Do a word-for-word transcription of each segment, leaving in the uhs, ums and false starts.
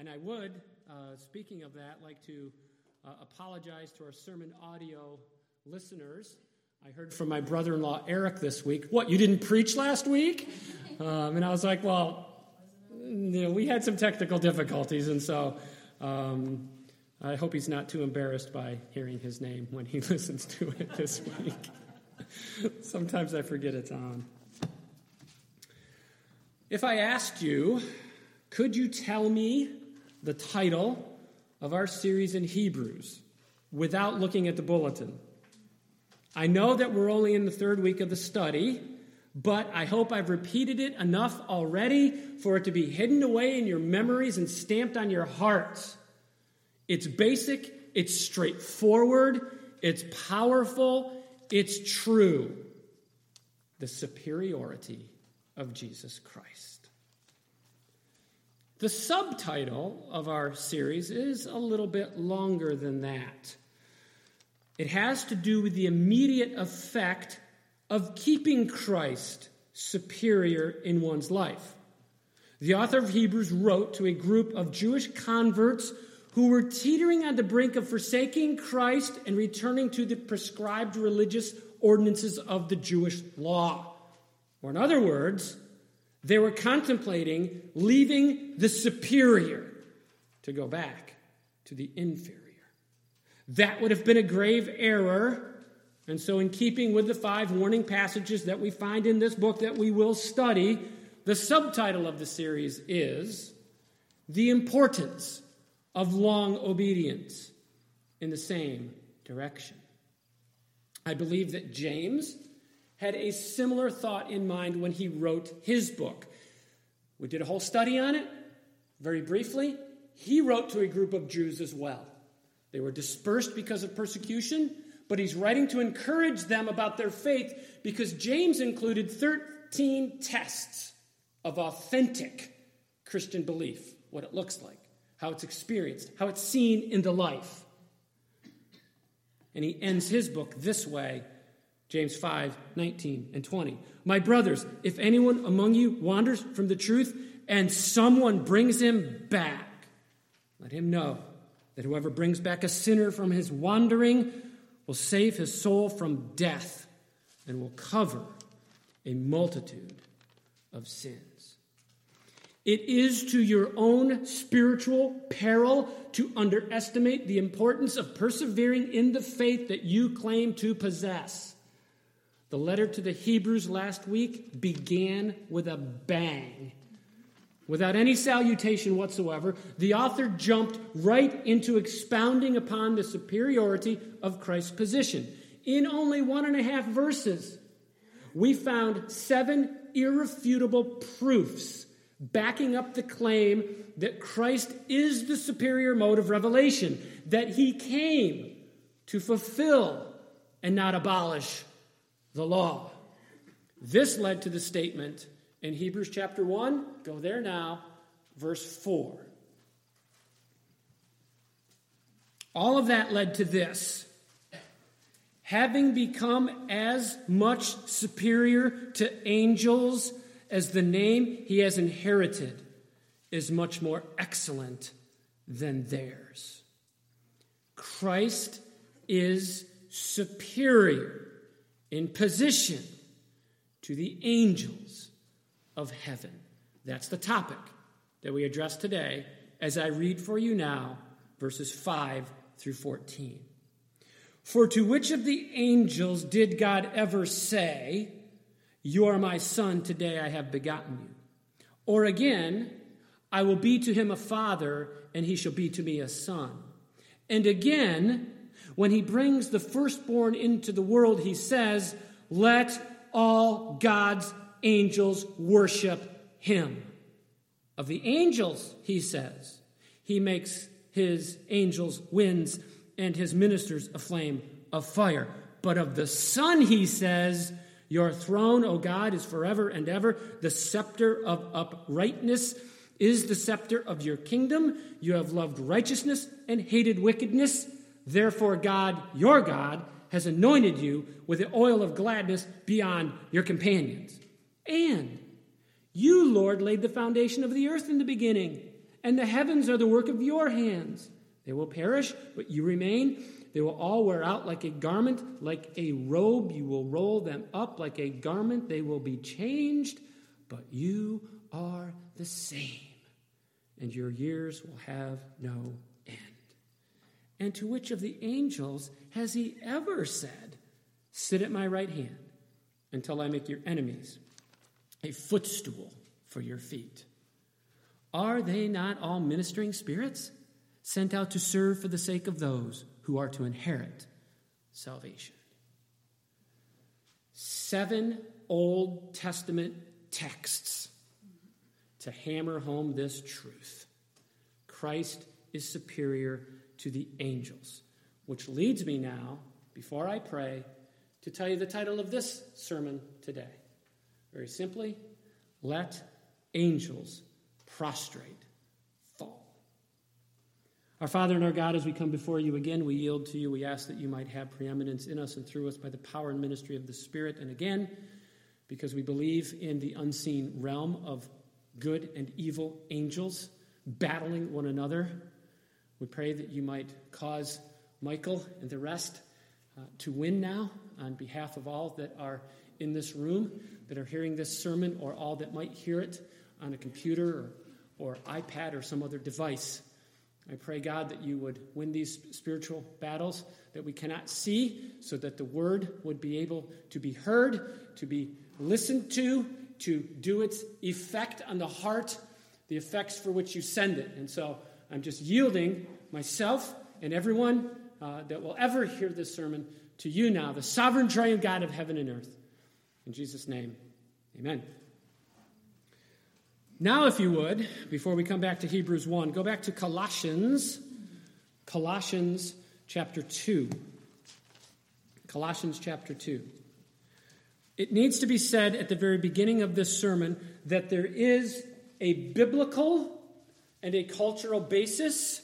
And I would, uh, speaking of that, like to uh, apologize to our sermon audio listeners. I heard from my brother-in-law, Eric, this week. What, you didn't preach last week? Um, and I was like, well, you know, we had some technical difficulties, and so um, I hope he's not too embarrassed by hearing his name when he listens to it this week. Sometimes I forget it's on. If I asked you, could you tell me the title of our series in Hebrews without looking at the bulletin? I know that we're only in the third week of the study, but I hope I've repeated it enough already for it to be hidden away in your memories and stamped on your hearts. It's basic, it's straightforward, it's powerful, it's true. The superiority of Jesus Christ. The subtitle of our series is a little bit longer than that. It has to do with the immediate effect of keeping Christ superior in one's life. The author of Hebrews wrote to a group of Jewish converts who were teetering on the brink of forsaking Christ and returning to the prescribed religious ordinances of the Jewish law. Or in other words, they were contemplating leaving the superior to go back to the inferior. That would have been a grave error. And so in keeping with the five warning passages that we find in this book that we will study, the subtitle of the series is The Importance of Long Obedience in the Same Direction. I believe that James had a similar thought in mind when he wrote his book. We did a whole study on it, very briefly. He wrote to a group of Jews as well. They were dispersed because of persecution, but he's writing to encourage them about their faith because James included thirteen tests of authentic Christian belief, what it looks like, how it's experienced, how it's seen in the life. And he ends his book this way, James five, nineteen and twenty. My brothers, if anyone among you wanders from the truth and someone brings him back, let him know that whoever brings back a sinner from his wandering will save his soul from death and will cover a multitude of sins. It is to your own spiritual peril to underestimate the importance of persevering in the faith that you claim to possess. The letter to the Hebrews last week began with a bang. Without any salutation whatsoever, the author jumped right into expounding upon the superiority of Christ's position. In only one and a half verses, we found seven irrefutable proofs backing up the claim that Christ is the superior mode of revelation, that he came to fulfill and not abolish the law. This led to the statement in Hebrews chapter one, go there now, verse four. All of that led to this. Having become as much superior to angels as the name he has inherited is much more excellent than theirs. Christ is superior in position to the angels of heaven. That's the topic that we address today as I read for you now verses five through fourteen. For to which of the angels did God ever say, you are my son, today I have begotten you? Or again, I will be to him a father, and he shall be to me a son. And again, when he brings the firstborn into the world, he says, let all God's angels worship him. Of the angels, he says, he makes his angels winds and his ministers a flame of fire. But of the Son, he says, your throne, O God, is forever and ever. The scepter of uprightness is the scepter of your kingdom. You have loved righteousness and hated wickedness. Therefore, God, your God, has anointed you with the oil of gladness beyond your companions. And you, Lord, laid the foundation of the earth in the beginning, And the heavens are the work of your hands. They will perish, but you remain. They will all wear out like a garment, like a robe. You will roll them up like a garment. They will be changed, but you are the same, and your years will have no end. And to which of the angels has he ever said, sit at my right hand until I make your enemies a footstool for your feet? Are they not all ministering spirits sent out to serve for the sake of those who are to inherit salvation? Seven Old Testament texts to hammer home this truth. Christ is superior to the angels, which leads me now, before I pray, to tell you the title of this sermon today. Very simply, let angels prostrate fall. Our Father and our God, as we come before you again, we yield to you. We ask that you might have preeminence in us and through us by the power and ministry of the Spirit. And again, because we believe in the unseen realm of good and evil angels battling one another, we pray that you might cause Michael and the rest uh, to win now on behalf of all that are in this room, that are hearing this sermon, or all that might hear it on a computer or, or iPad or some other device. I pray, God, that you would win these spiritual battles that we cannot see, so that the word would be able to be heard, to be listened to, to do its effect on the heart, the effects for which you send it. And so I'm just yielding myself and everyone uh, that will ever hear this sermon to you now, the sovereign triune God of heaven and earth. In Jesus' name, amen. Now, if you would, before we come back to Hebrews one, go back to Colossians, Colossians chapter two. Colossians chapter two. It needs to be said at the very beginning of this sermon that there is a biblical and a cultural basis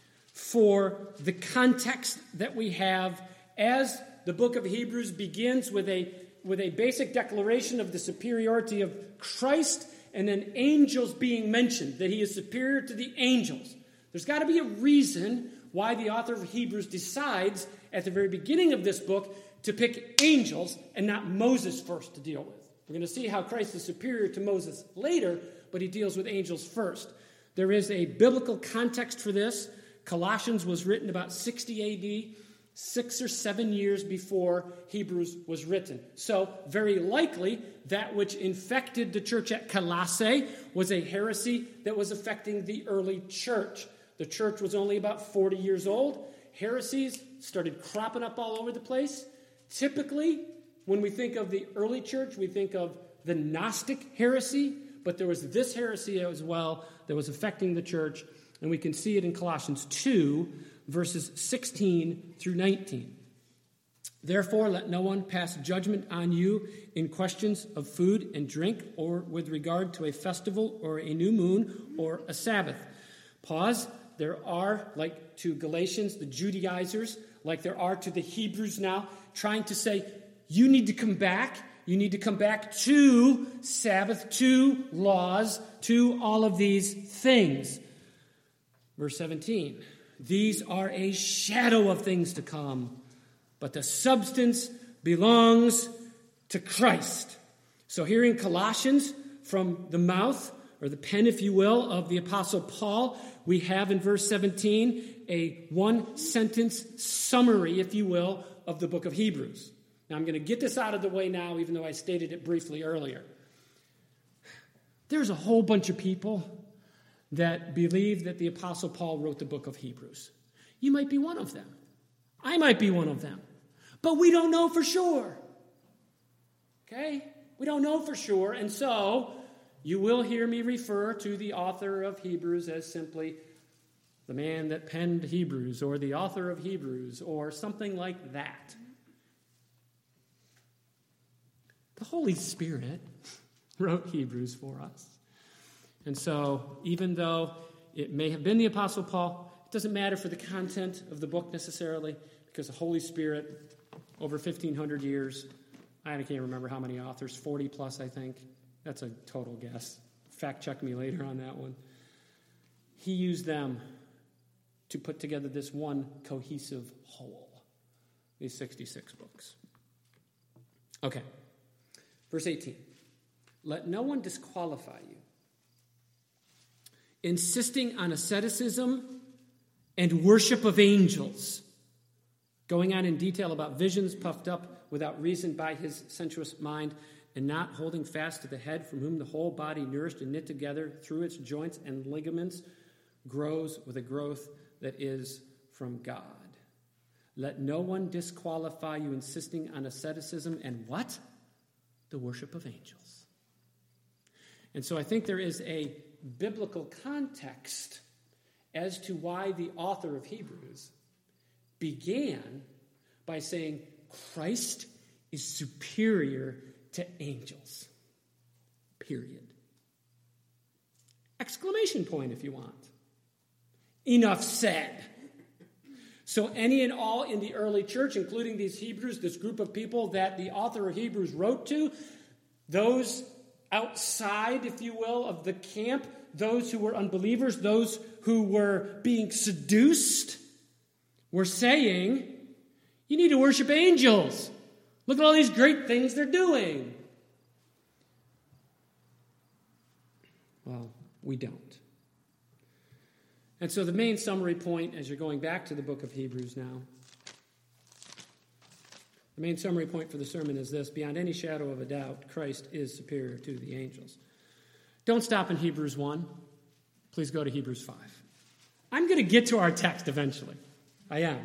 for the context that we have as the book of Hebrews begins with a, with a basic declaration of the superiority of Christ, and then angels being mentioned, that he is superior to the angels. There's got to be a reason why the author of Hebrews decides at the very beginning of this book to pick angels and not Moses first to deal with. We're going to see how Christ is superior to Moses later, but he deals with angels first. There is a biblical context for this. Colossians was written about sixty A D, six or seven years before Hebrews was written. So, very likely, that which infected the church at Colossae was a heresy that was affecting the early church. The church was only about forty years old. Heresies started cropping up all over the place. Typically, when we think of the early church, we think of the Gnostic heresy, but there was this heresy as well that was affecting the church, and we can see it in Colossians two, verses sixteen through nineteen. Therefore, let no one pass judgment on you in questions of food and drink, or with regard to a festival, or a new moon, or a Sabbath. Pause. There are, like to Galatians, the Judaizers, like there are to the Hebrews now, trying to say, you need to come back. You need to come back to Sabbath, to laws, to all of these things. Verse seventeen. These are a shadow of things to come, but the substance belongs to Christ. So here in Colossians, from the mouth, or the pen, if you will, of the Apostle Paul, we have in verse seventeen a one-sentence summary, if you will, of the book of Hebrews. Now, I'm going to get this out of the way now, even though I stated it briefly earlier. There's a whole bunch of people that believe that the Apostle Paul wrote the book of Hebrews. You might be one of them. I might be one of them. But we don't know for sure. Okay? We don't know for sure. And so, you will hear me refer to the author of Hebrews as simply the man that penned Hebrews, or the author of Hebrews, or something like that. The Holy Spirit wrote Hebrews for us. And so, even though it may have been the Apostle Paul, it doesn't matter for the content of the book necessarily, because the Holy Spirit, over fifteen hundred years, I can't remember how many authors, forty plus, I think. That's a total guess. Fact check me later on that one. he used them to put together this one cohesive whole, these sixty-six books. Okay, verse eighteen. Let no one disqualify you, insisting on asceticism and worship of angels, going on in detail about visions puffed up without reason by his sensuous mind, and not holding fast to the head, from whom the whole body, nourished and knit together through its joints and ligaments, grows with a growth that is from God. Let no one disqualify you, insisting on asceticism and what? The worship of angels. And so I think there is a biblical context as to why the author of Hebrews began by saying Christ is superior to angels. Period. Exclamation point if you want. Enough said. So any and all in the early church, including these Hebrews, this group of people that the author of Hebrews wrote to, those outside, if you will, of the camp, those who were unbelievers, those who were being seduced, were saying, you need to worship angels. Look at all these great things they're doing. Well, we don't. And so the main summary point, as you're going back to the book of Hebrews now, the main summary point for the sermon is this: beyond any shadow of a doubt, Christ is superior to the angels. Don't stop in Hebrews one. Please go to Hebrews five. I'm going to get to our text eventually. I am.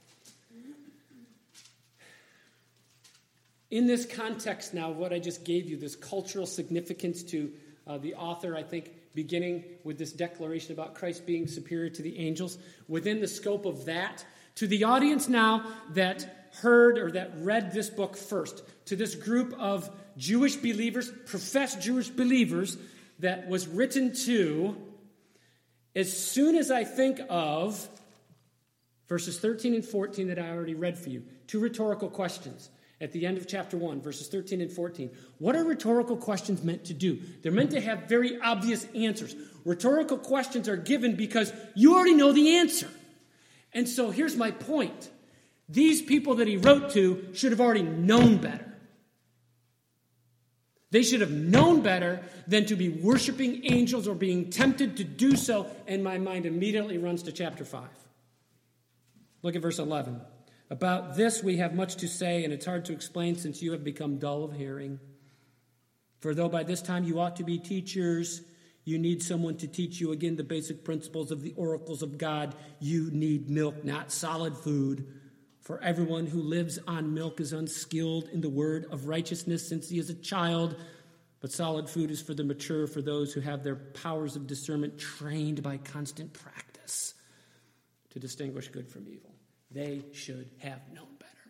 In this context now, what I just gave you, this cultural significance to uh, the author, I think, beginning with this declaration about Christ being superior to the angels, within the scope of that, to the audience now that heard or that read this book first, to this group of Jewish believers, professed Jewish believers, that was written to, as soon as I think of verses thirteen and fourteen that I already read for you, two rhetorical questions at the end of chapter one, verses thirteen and fourteen. What are rhetorical questions meant to do? They're meant to have very obvious answers. Rhetorical questions are given because you already know the answer. And so here's my point. These people that he wrote to should have already known better. They should have known better than to be worshiping angels or being tempted to do so, and my mind immediately runs to chapter five. Look at verse eleven. About this we have much to say, and it's hard to explain since you have become dull of hearing. For though by this time you ought to be teachers, you need someone to teach you again the basic principles of the oracles of God. You need milk, not solid food. For everyone who lives on milk is unskilled in the word of righteousness, since he is a child. But solid food is for the mature, for those who have their powers of discernment trained by constant practice to distinguish good from evil. They should have known better.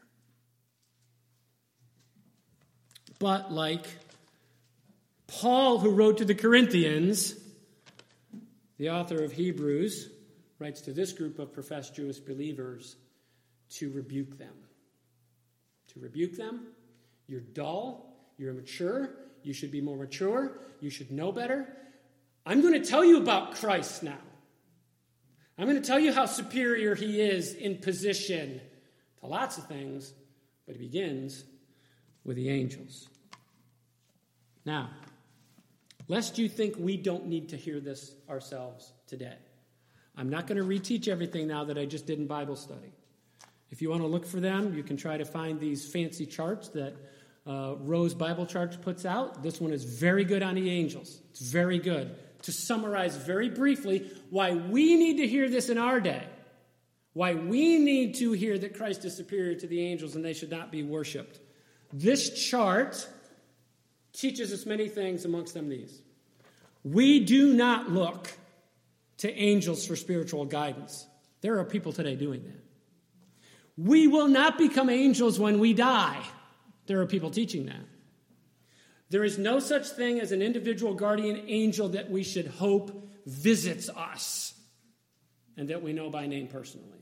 But like Paul, who wrote to the Corinthians, the author of Hebrews writes to this group of professed Jewish believers to rebuke them. To rebuke them. You're dull. You're immature. You should be more mature. You should know better. I'm going to tell you about Christ now. I'm going to tell you how superior he is in position to lots of things, but he begins with the angels. Now, lest you think we don't need to hear this ourselves today, I'm not going to reteach everything now that I just did in Bible study. If you want to look for them, you can try to find these fancy charts that uh, Rose Bible Charts puts out. This one is very good on the angels. It's very good. To summarize very briefly why we need to hear this in our day, why we need to hear that Christ is superior to the angels and they should not be worshipped. This chart teaches us many things, amongst them these. We do not look to angels for spiritual guidance. There are people today doing that. We will not become angels when we die. There are people teaching that. There is no such thing as an individual guardian angel that we should hope visits us and that we know by name personally.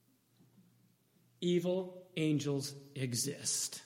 Evil angels exist.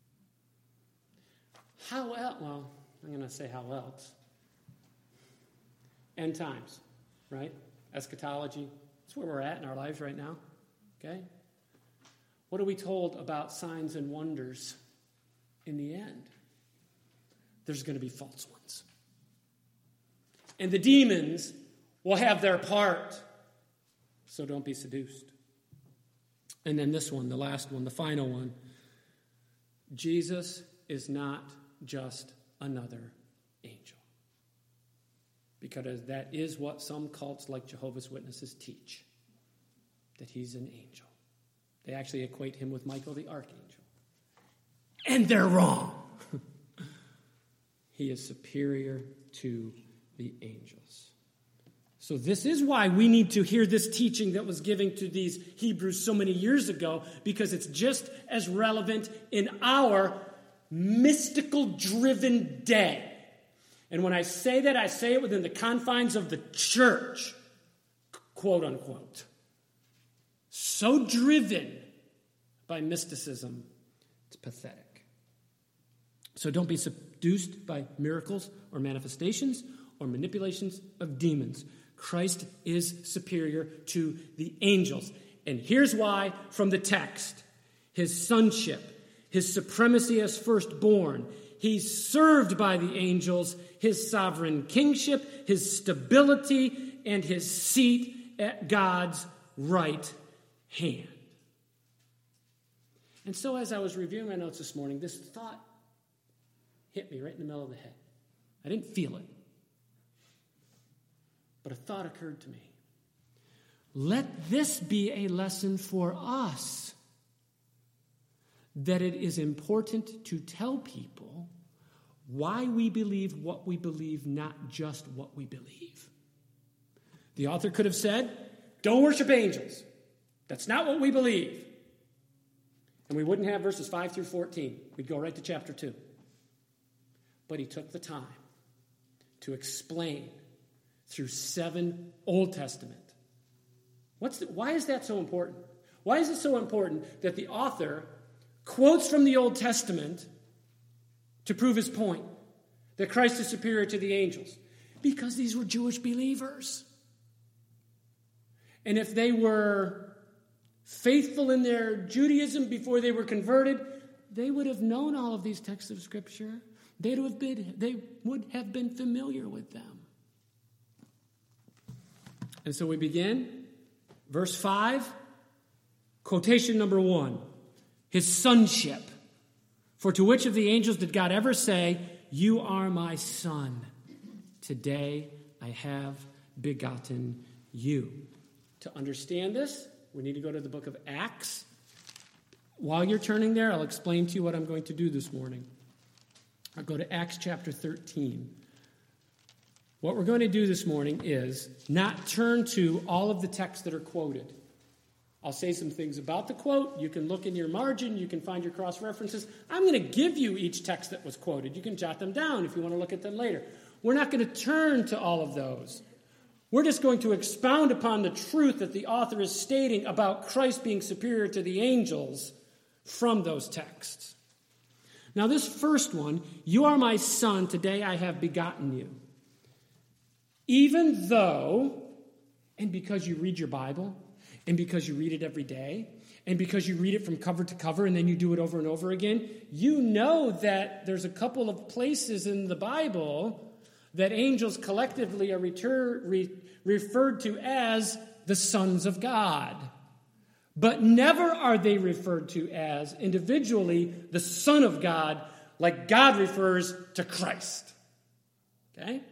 How else? Well, I'm going to say how else. End times, right? eschatology. That's where we're at in our lives right now. Okay? What are we told about signs and wonders in the end? There's going to be false ones. And the demons will have their part. So don't be seduced. And then this one, the last one, the final one. Jesus is not just another angel. Because that is what some cults like Jehovah's Witnesses teach. That he's an angel. They actually equate him with Michael the Archangel. And they're wrong. He is superior to the angels. So this is why we need to hear this teaching that was given to these Hebrews so many years ago, because it's just as relevant in our mystical-driven day. And when I say that, I say it within the confines of the church, quote unquote. So driven by mysticism, it's pathetic. So don't be seduced by miracles or manifestations or manipulations of demons. Christ is superior to the angels. And here's why from the text. His sonship, his supremacy as firstborn, he's served by the angels, his sovereign kingship, his stability, and his seat at God's right hand. And so as I was reviewing my notes this morning, this thought hit me right in the middle of the head. I didn't feel it. But a thought occurred to me. Let this be a lesson for us, that it is important to tell people why we believe what we believe, not just what we believe. The author could have said, don't worship angels. That's not what we believe. And we wouldn't have verses five through fourteen. We'd go right to chapter two. But he took the time to explain through seven Old Testament. What's the, why is that so important? Why is it so important that the author quotes from the Old Testament to prove his point, that Christ is superior to the angels? Because these were Jewish believers. And if they were faithful in their Judaism before they were converted, they would have known all of these texts of Scripture. They would have been, they would have been familiar with them. And so we begin, verse five, quotation number one, his sonship. For to which of the angels did God ever say, you are my son, today I have begotten you? To understand this, we need to go to the book of Acts. While you're turning there, I'll explain to you what I'm going to do this morning. I'll go to Acts chapter thirteen. What we're going to do this morning is not turn to all of the texts that are quoted. I'll say some things about the quote. You can look in your margin. You can find your cross-references. I'm going to give you each text that was quoted. You can jot them down if you want to look at them later. We're not going to turn to all of those. We're just going to expound upon the truth that the author is stating about Christ being superior to the angels from those texts. Now, this first one, you are my son, today I have begotten you. Even though, and because you read your Bible, and because you read it every day, and because you read it from cover to cover, and then you do it over and over again, you know that there's a couple of places in the Bible that angels collectively are retur- re- referred to as the sons of God. But never are they referred to as individually the Son of God, like God refers to Christ. Okay?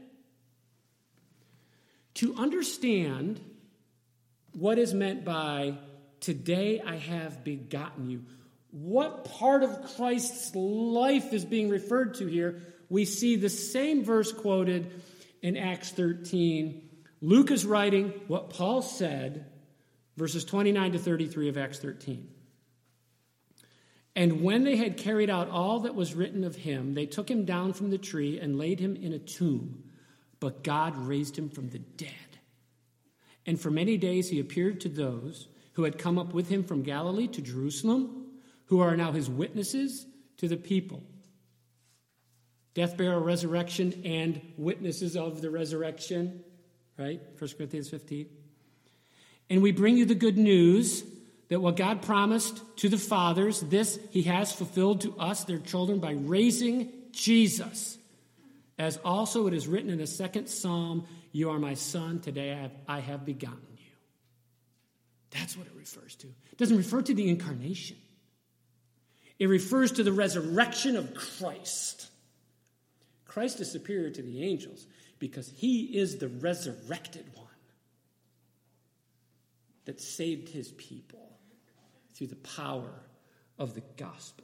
To understand what is meant by, today I have begotten you, what part of Christ's life is being referred to here, we see the same verse quoted in Acts thirteen. Luke is writing what Paul said, verses twenty-nine to thirty-three of Acts thirteen. And when they had carried out all that was written of him, they took him down from the tree and laid him in a tomb. But God raised him from the dead. And for many days he appeared to those who had come up with him from Galilee to Jerusalem, who are now his witnesses to the people. Death, burial, resurrection, and witnesses of the resurrection. Right? First Corinthians fifteen. And we bring you the good news that what God promised to the fathers, this he has fulfilled to us, their children, by raising Jesus. As also it is written in the second psalm, you are my son, today I have, I have begotten you. That's what it refers to. It doesn't refer to the incarnation. It refers to the resurrection of Christ. Christ is superior to the angels because he is the resurrected one that saved his people through the power of the gospel.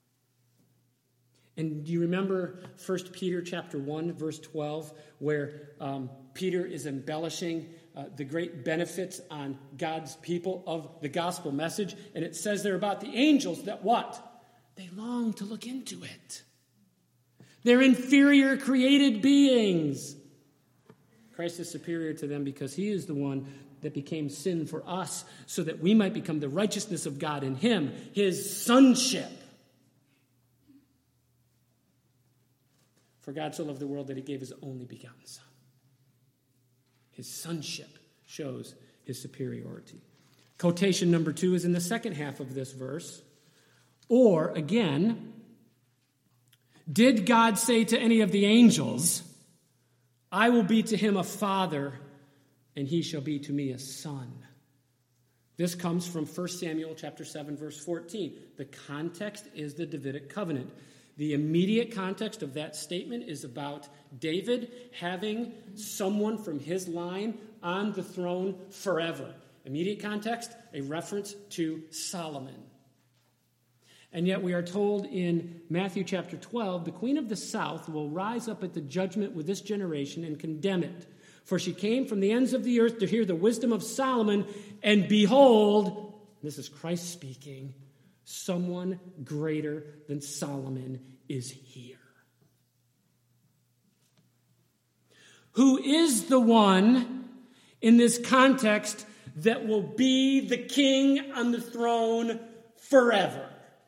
And do you remember First Peter chapter one, verse twelve, where um, Peter is embellishing uh, the great benefits on God's people of the gospel message? And it says there about the angels that what? They long to look into it. They're inferior created beings. Christ is superior to them because he is the one that became sin for us so that we might become the righteousness of God in him, his sonship. For God so loved the world that he gave his only begotten son. His sonship shows his superiority. Quotation number two is in the second half of this verse. Or, again, did God say to any of the angels, I will be to him a father, and he shall be to me a son? This comes from First Samuel chapter seven, verse fourteen. The context is the Davidic covenant. The immediate context of that statement is about David having someone from his line on the throne forever. Immediate context, a reference to Solomon. And yet we are told in Matthew chapter twelve, the queen of the south will rise up at the judgment with this generation and condemn it. For she came from the ends of the earth to hear the wisdom of Solomon, and behold, this is Christ speaking, someone greater than Solomon is here. Who is the one in this context that will be the king on the throne forever?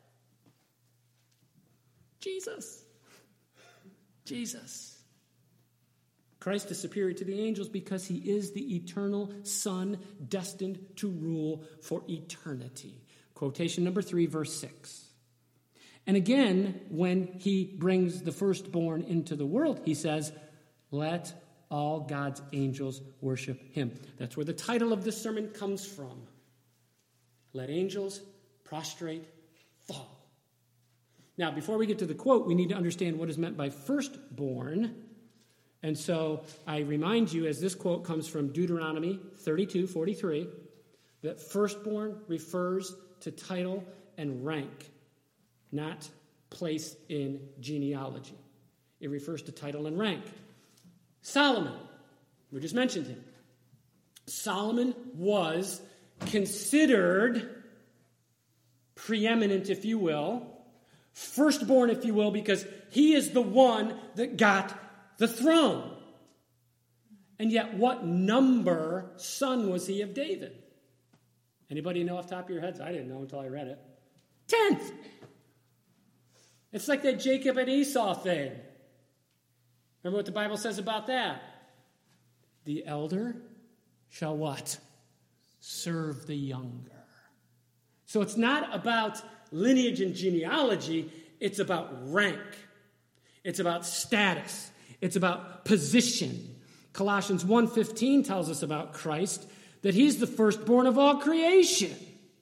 Jesus. Jesus. Christ is superior to the angels because he is the eternal Son destined to rule for eternity. Quotation number three, verse six. And again, when he brings the firstborn into the world, he says, let all God's angels worship him. That's where the title of this sermon comes from. Let angels prostrate, fall. Now, before we get to the quote, we need to understand what is meant by firstborn. And so I remind you, as this quote comes from Deuteronomy thirty-two forty-three, that firstborn refers to title and rank, not place in genealogy. It refers to title and rank. Solomon, we just mentioned him. Solomon was considered preeminent, if you will, firstborn, if you will, because he is the one that got the throne. And yet, what number son was he of David? Anybody know off the top of your heads? I didn't know until I read it. Tenth. It's like that Jacob and Esau thing. Remember what the Bible says about that? The elder shall what? Serve the younger. So it's not about lineage and genealogy. It's about rank. It's about status. It's about position. Colossians one fifteen tells us about Christ that he's the firstborn of all creation.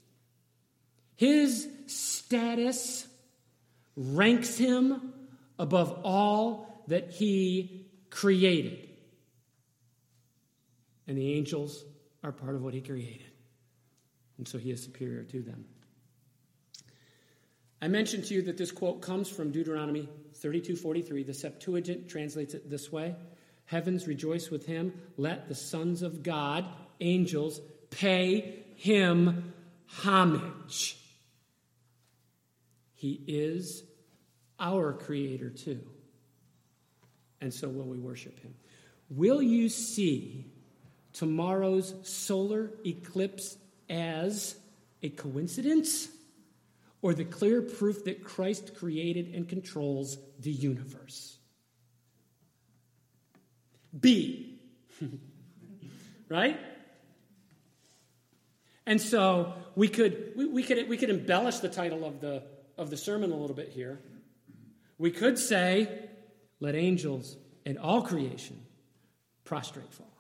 His status ranks him above all that he created. And the angels are part of what he created. And so he is superior to them. I mentioned to you that this quote comes from Deuteronomy thirty-two forty-three. The Septuagint translates it this way. Heavens rejoice with him. Let the sons of God, angels, pay him homage. He is our creator too. And so will we worship him. Will you see tomorrow's solar eclipse as a coincidence or the clear proof that Christ created and controls the universe? B. Right? And so we could we, we could we could embellish the title of the of the sermon a little bit here. We could say, let angels and all creation prostrate fall.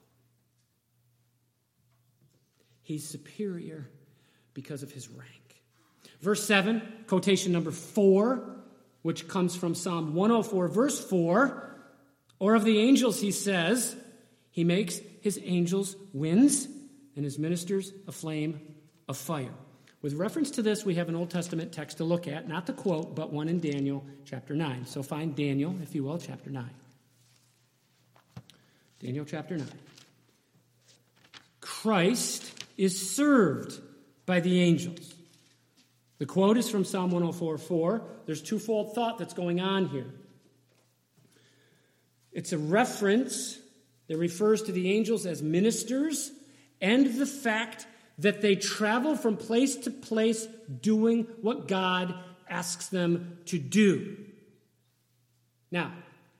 He's superior because of his rank. Verse seven, quotation number four, which comes from Psalm one oh four, verse four, or of the angels, he says, he makes his angels winds and his ministers a flame of fire. With reference to this, we have an Old Testament text to look at, not the quote, but one in Daniel chapter nine. So find Daniel, if you will, chapter nine. Daniel chapter nine. Christ is served by the angels. The quote is from Psalm one oh four four. There's twofold thought that's going on here. It's a reference that refers to the angels as ministers and the fact that they travel from place to place doing what God asks them to do. Now,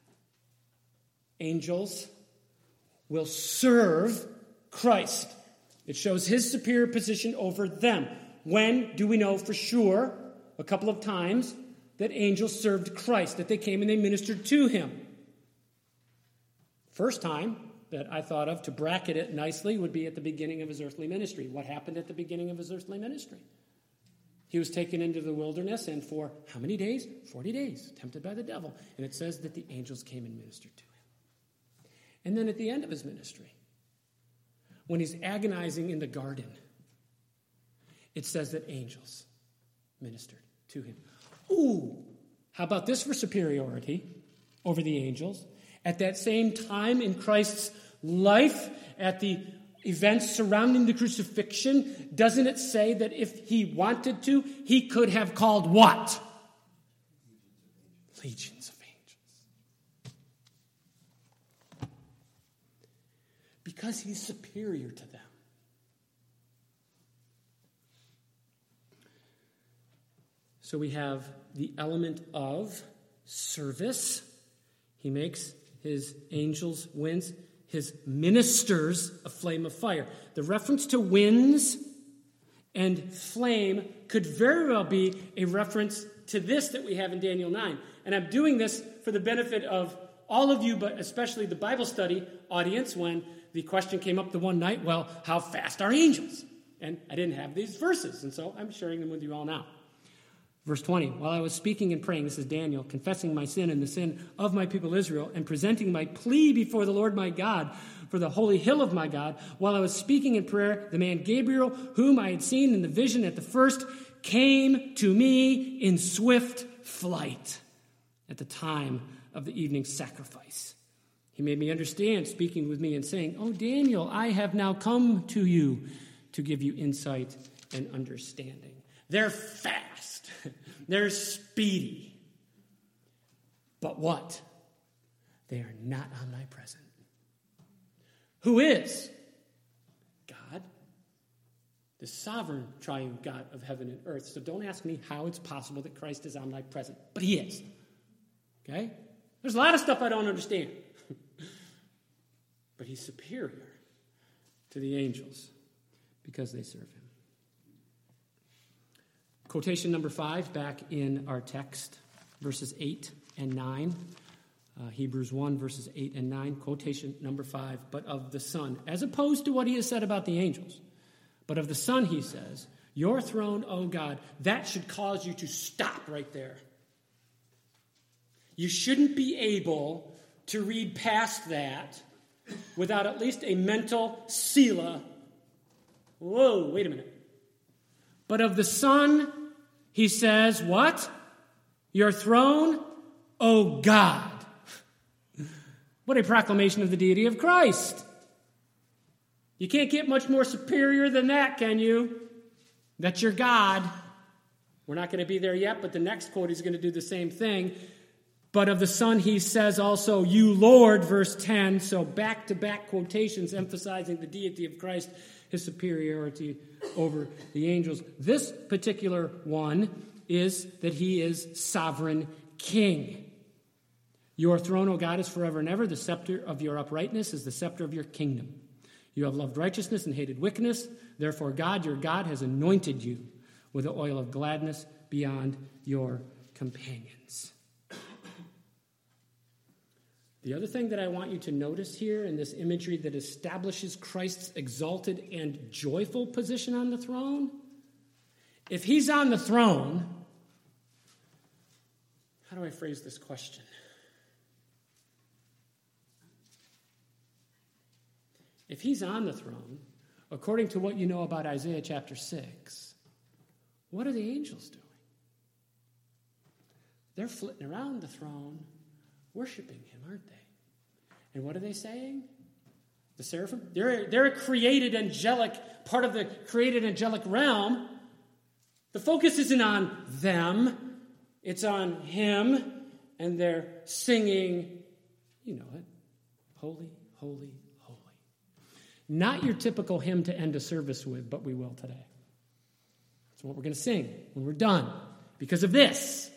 angels will serve Christ. It shows his superior position over them. When do we know for sure, a couple of times, that angels served Christ, that they came and they ministered to him? First time that I thought of to bracket it nicely would be at the beginning of his earthly ministry. What happened at the beginning of his earthly ministry? He was taken into the wilderness, and for how many days? Forty days, tempted by the devil. And it says that the angels came and ministered to him. And then at the end of his ministry, when he's agonizing in the garden, it says that angels ministered to him. Ooh, how about this for superiority over the angels? At that same time in Christ's life, at the events surrounding the crucifixion, doesn't it say that if he wanted to, he could have called what? Legions of angels. Because he's superior to them. So we have the element of service. He makes his angels winds, his ministers a flame of fire. The reference to winds and flame could very well be a reference to this that we have in Daniel nine. And I'm doing this for the benefit of all of you, but especially the Bible study audience, when the question came up the one night, well, how fast are angels? And I didn't have these verses, and so I'm sharing them with you all now. Verse twenty, while I was speaking and praying, this is Daniel, confessing my sin and the sin of my people Israel, and presenting my plea before the Lord my God for the holy hill of my God, while I was speaking in prayer, the man Gabriel, whom I had seen in the vision at the first, came to me in swift flight at the time of the evening sacrifice. He made me understand, speaking with me and saying, "Oh, Daniel, I have now come to you to give you insight and understanding." They're fast. They're speedy. But what? They are not omnipresent. Who is? God. The sovereign triune God of heaven and earth. So don't ask me how it's possible that Christ is omnipresent. But he is. Okay? There's a lot of stuff I don't understand. But he's superior to the angels because they serve him. Quotation number five, back in our text, verses eight and nine. Uh, Hebrews one, verses eight and nine. Quotation number five, but of the Son, as opposed to what he has said about the angels. But of the Son, he says, your throne, O God, that should cause you to stop right there. You shouldn't be able to read past that without at least a mental Selah. Whoa, wait a minute. But of the Son, he says, what? Your throne, O God. What a proclamation of the deity of Christ. You can't get much more superior than that, can you? That's your God. We're not going to be there yet, but the next quote is going to do the same thing. But of the Son, he says also, you Lord, verse ten. So back-to-back quotations emphasizing the deity of Christ, his superiority over the angels. This particular one is that he is sovereign king. Your throne, O God, is forever and ever. The scepter of your uprightness is the scepter of your kingdom. You have loved righteousness and hated wickedness. Therefore, God, your God, has anointed you with the oil of gladness beyond your companions. The other thing that I want you to notice here in this imagery that establishes Christ's exalted and joyful position on the throne, if he's on the throne, how do I phrase this question? If he's on the throne, according to what you know about Isaiah chapter six, what are the angels doing? They're flitting around the throne, worshiping him, aren't they? And what are they saying? The seraphim? They're, they're a created angelic, part of the created angelic realm. The focus isn't on them. It's on him. And they're singing, you know it, holy, holy, holy. Not your typical hymn to end a service with, but we will today. That's what we're going to sing when we're done. Because of this.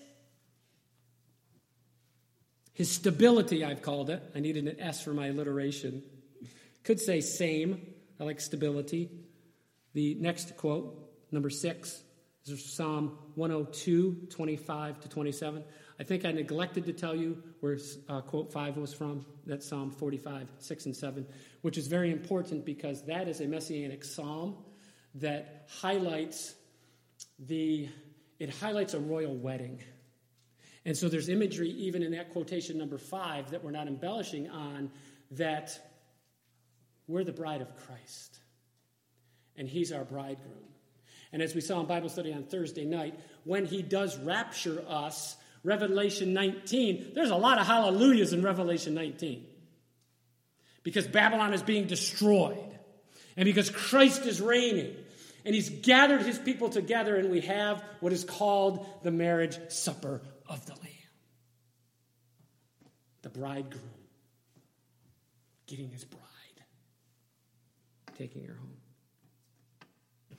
His stability, I've called it. I needed an S for my alliteration. Could say same. I like stability. The next quote, number six, is Psalm one oh two, twenty-five to twenty-seven. I think I neglected to tell you where uh, quote five was from. That's Psalm forty-five, six and seven, which is very important because that is a messianic psalm that highlights the, it highlights a royal wedding. And so there's imagery even in that quotation number five that we're not embellishing on, that we're the bride of Christ. And he's our bridegroom. And as we saw in Bible study on Thursday night, when he does rapture us, Revelation nineteen, there's a lot of hallelujahs in Revelation nineteen. Because Babylon is being destroyed. And because Christ is reigning. And he's gathered his people together, and we have what is called the marriage supper of the Lamb. The bridegroom getting his bride, taking her home.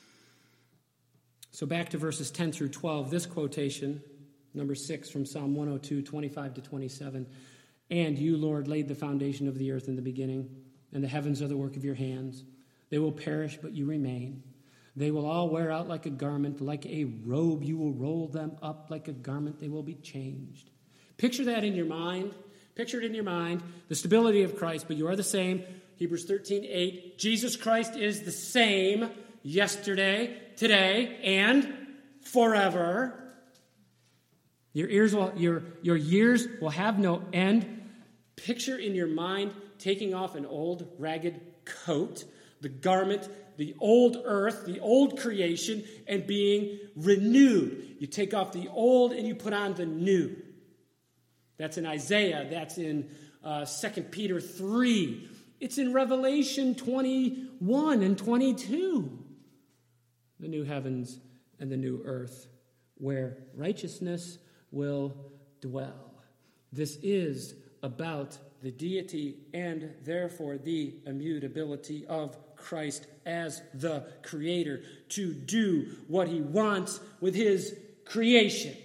So back to verses ten through twelve, this quotation, number six from Psalm one oh two, twenty-five to twenty-seven. And you, Lord, laid the foundation of the earth in the beginning, and the heavens are the work of your hands. They will perish, but you remain. They will all wear out like a garment, like a robe. You will roll them up like a garment. They will be changed. Picture that in your mind. Picture it in your mind. The stability of Christ, but you are the same. Hebrews thirteen eight. Jesus Christ is the same yesterday, today, and forever. Your ears will, your, your years will have no end. Picture in your mind taking off an old ragged coat, the garment, the old earth, the old creation, and being renewed. You take off the old and you put on the new. That's in Isaiah. That's in uh, Second Peter three. It's in Revelation twenty-one and twenty-two. The new heavens and the new earth where righteousness will dwell. This is about the deity and therefore the immutability of Christ as the creator to do what he wants with his creation.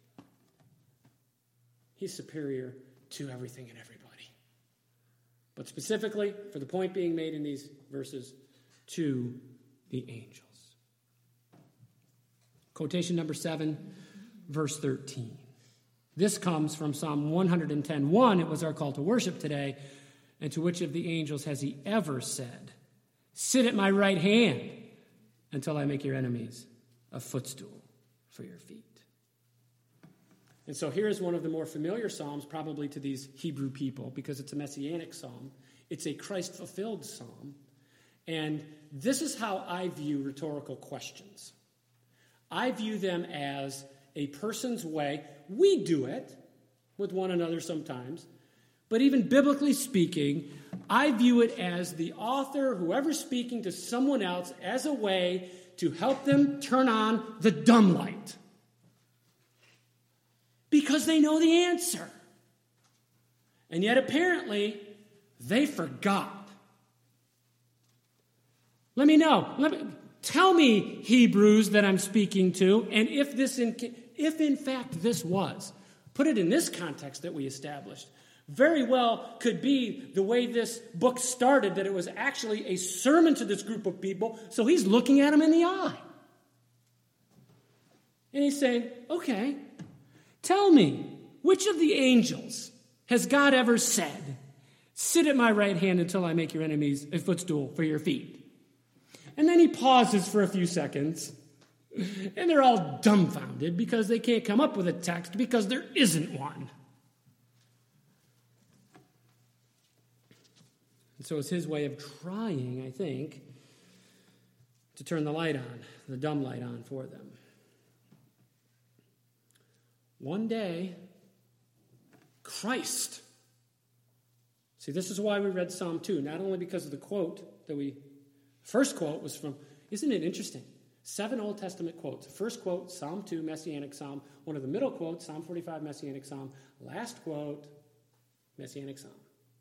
He's superior to everything and everybody. But specifically, for the point being made in these verses, to the angels. Quotation number seven, verse thirteen. This comes from Psalm one ten one. It was our call to worship today. And to which of the angels has he ever said, sit at my right hand until I make your enemies a footstool for your feet. And so here is one of the more familiar psalms probably to these Hebrew people because it's a messianic psalm. It's a Christ-fulfilled psalm. And this is how I view rhetorical questions. I view them as a person's way. We do it with one another sometimes. But even biblically speaking, I view it as the author, whoever's speaking to someone else, as a way to help them turn on the dumb light. Because they know the answer. And yet apparently, they forgot. Let me know. Let me, tell me, Hebrews, that I'm speaking to, and if this, in, if in fact this was, put it in this context that we established, Very well could be the way this book started, that it was actually a sermon to this group of people, so he's looking at them in the eye. And he's saying, okay, tell me, which of the angels has God ever said, sit at my right hand until I make your enemies a footstool for your feet? And then he pauses for a few seconds, and they're all dumbfounded because they can't come up with a text because there isn't one. And so it's his way of trying, I think, to turn the light on, the dumb light on for them. One day, Christ. See, this is why we read Psalm two, not only because of the quote that we, first quote was from, isn't it interesting? Seven Old Testament quotes. First quote, Psalm two, Messianic Psalm. One of the middle quotes, Psalm forty-five, Messianic Psalm. Last quote, Messianic Psalm.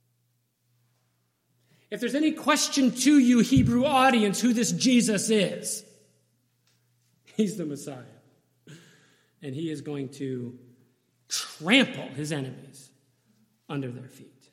If there's any question to you, Hebrew audience, who this Jesus is, he's the Messiah. And he is going to trample his enemies under their feet.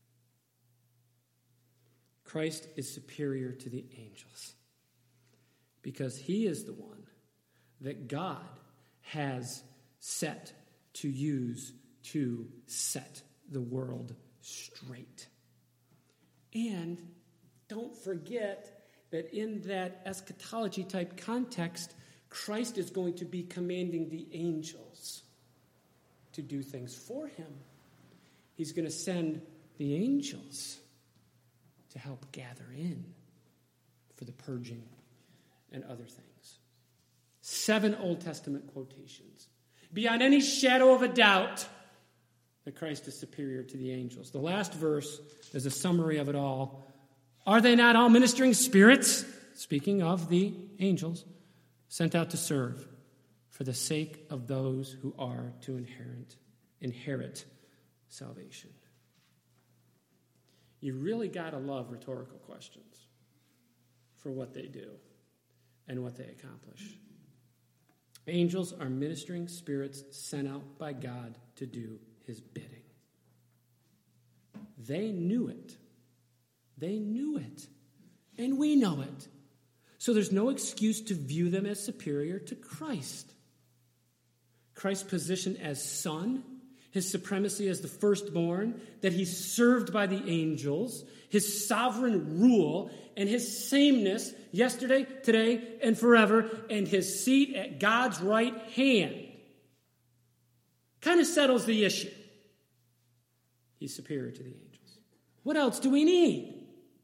Christ is superior to the angels because he is the one that God has set to use to set the world straight. And don't forget that in that eschatology type context, Christ is going to be commanding the angels to do things for him. He's going to send the angels to help gather in for the purging and other things. Seven Old Testament quotations. Beyond any shadow of a doubt that Christ is superior to the angels. The last verse is a summary of it all. Are they not all ministering spirits, speaking of the angels, sent out to serve for the sake of those who are to inherit, inherit salvation? You really got to love rhetorical questions for what they do and what they accomplish. Angels are ministering spirits sent out by God to do his bidding. They knew it. They knew it. And we know it. So there's no excuse to view them as superior to Christ. Christ's position as son, his supremacy as the firstborn, that he's served by the angels, his sovereign rule, and his sameness yesterday, today, and forever, and his seat at God's right hand kind of settles the issue. He's superior to the angels. What else do we need?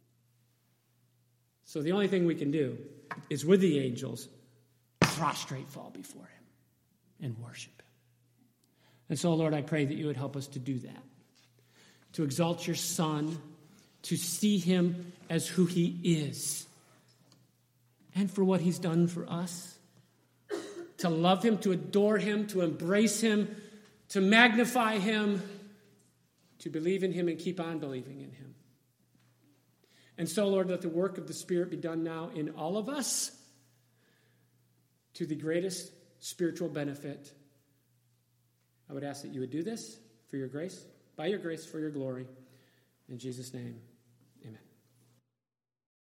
So the only thing we can do is with the angels, prostrate fall before him and worship him. And so, Lord, I pray that you would help us to do that, to exalt your Son, to see him as who he is, and for what he's done for us, to love him, to adore him, to embrace him, to magnify him, to believe in him and keep on believing in him. And so, Lord, let the work of the Spirit be done now in all of us to the greatest spiritual benefit. I would ask that you would do this for your grace, by your grace, for your glory. In Jesus' name.